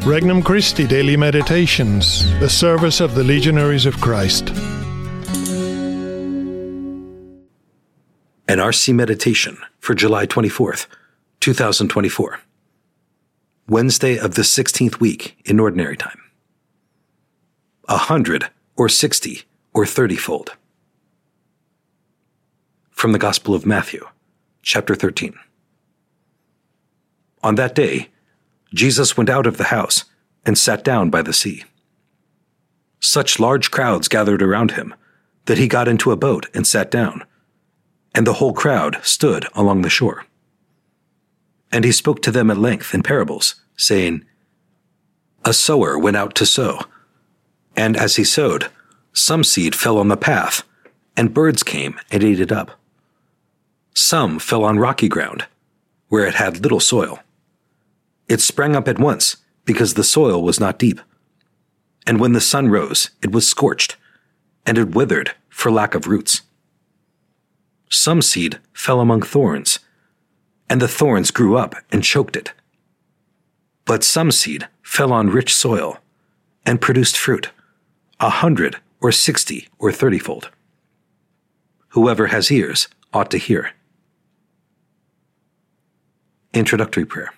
Regnum Christi Daily Meditations, the service of the Legionaries of Christ. An RC Meditation for July 24th, 2024. Wednesday of the 16th week in Ordinary Time. 100 or 60 or 30-fold. From the Gospel of Matthew, chapter 13. On that day, Jesus went out of the house and sat down by the sea. Such large crowds gathered around him that he got into a boat and sat down, and the whole crowd stood along the shore. And he spoke to them at length in parables, saying, A sower went out to sow, and as he sowed, some seed fell on the path, and birds came and ate it up. Some fell on rocky ground, where it had little soil. It sprang up at once, because the soil was not deep. And when the sun rose, it was scorched, and it withered for lack of roots. Some seed fell among thorns, and the thorns grew up and choked it. But some seed fell on rich soil, and produced fruit, 100 or 60 or 30-fold. Whoever has ears ought to hear. Introductory Prayer.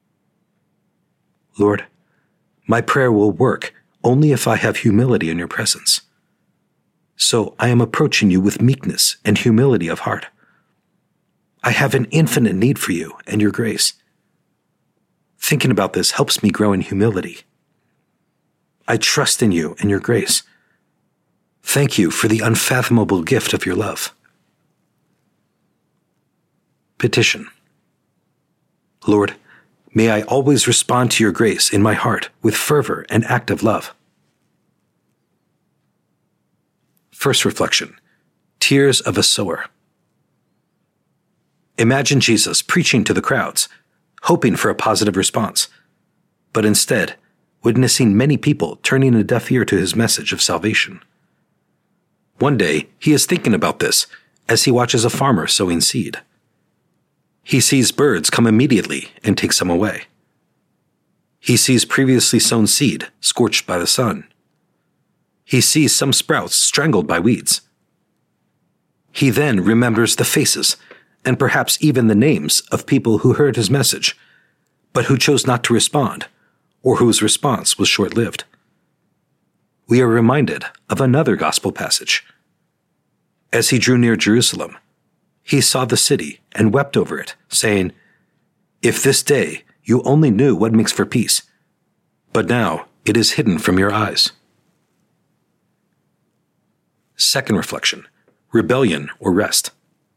Lord, my prayer will work only if I have humility in your presence. So I am approaching you with meekness and humility of heart. I have an infinite need for you and your grace. Thinking about this helps me grow in humility. I trust in you and your grace. Thank you for the unfathomable gift of your love. Petition. Lord, may I always respond to your grace in my heart with fervor and active love. First reflection, Tears of a Sower. Imagine Jesus preaching to the crowds, hoping for a positive response, but instead witnessing many people turning a deaf ear to his message of salvation. One day, he is thinking about this as he watches a farmer sowing seed. He sees birds come immediately and take some away. He sees previously sown seed scorched by the sun. He sees some sprouts strangled by weeds. He then remembers the faces and perhaps even the names of people who heard his message, but who chose not to respond, or whose response was short-lived. We are reminded of another gospel passage. As he drew near Jerusalem, he saw the city and wept over it, saying, If this day you only knew what makes for peace, but now it is hidden from your eyes. Second reflection, Rebellion or Rest.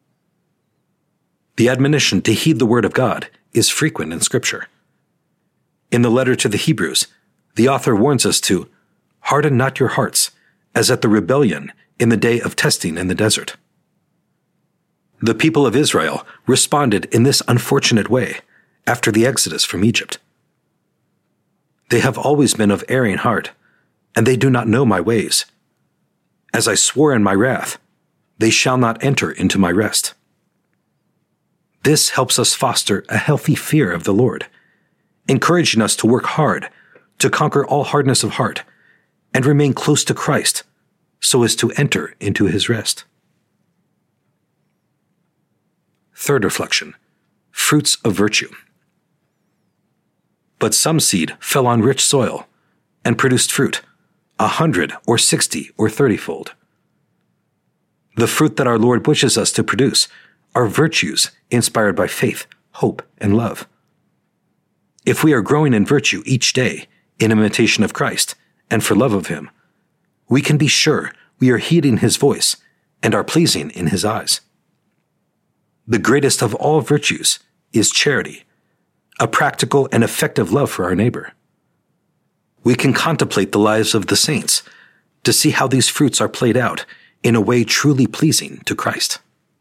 The admonition to heed the word of God is frequent in Scripture. In the letter to the Hebrews, the author warns us to harden not your hearts, as at the rebellion in the day of testing in the desert. The people of Israel responded in this unfortunate way after the exodus from Egypt. They have always been of erring heart, and they do not know my ways. As I swore in my wrath, they shall not enter into my rest. This helps us foster a healthy fear of the Lord, encouraging us to work hard to conquer all hardness of heart and remain close to Christ so as to enter into his rest. Third reflection, Fruits of Virtue. But some seed fell on rich soil and produced fruit, 100 or 60 or 30-fold. The fruit that our Lord wishes us to produce are virtues inspired by faith, hope, and love. If we are growing in virtue each day in imitation of Christ and for love of him, we can be sure we are heeding his voice and are pleasing in his eyes. The greatest of all virtues is charity, a practical and effective love for our neighbor. We can contemplate the lives of the saints to see how these fruits are played out in a way truly pleasing to Christ.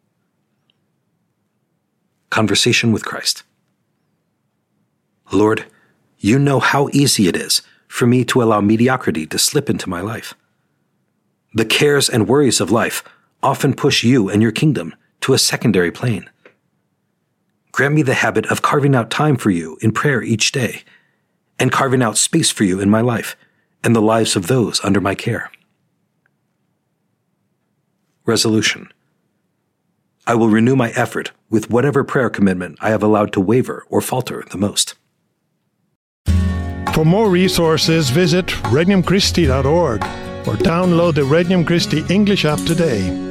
Conversation with Christ. Lord, you know how easy it is for me to allow mediocrity to slip into my life. The cares and worries of life often push you and your kingdom to a secondary plane. Grant me the habit of carving out time for you in prayer each day, and carving out space for you in my life and the lives of those under my care. Resolution. I will renew my effort with whatever prayer commitment I have allowed to waver or falter the most. For more resources, visit regnumchristi.org or download the Regnum Christi English app today.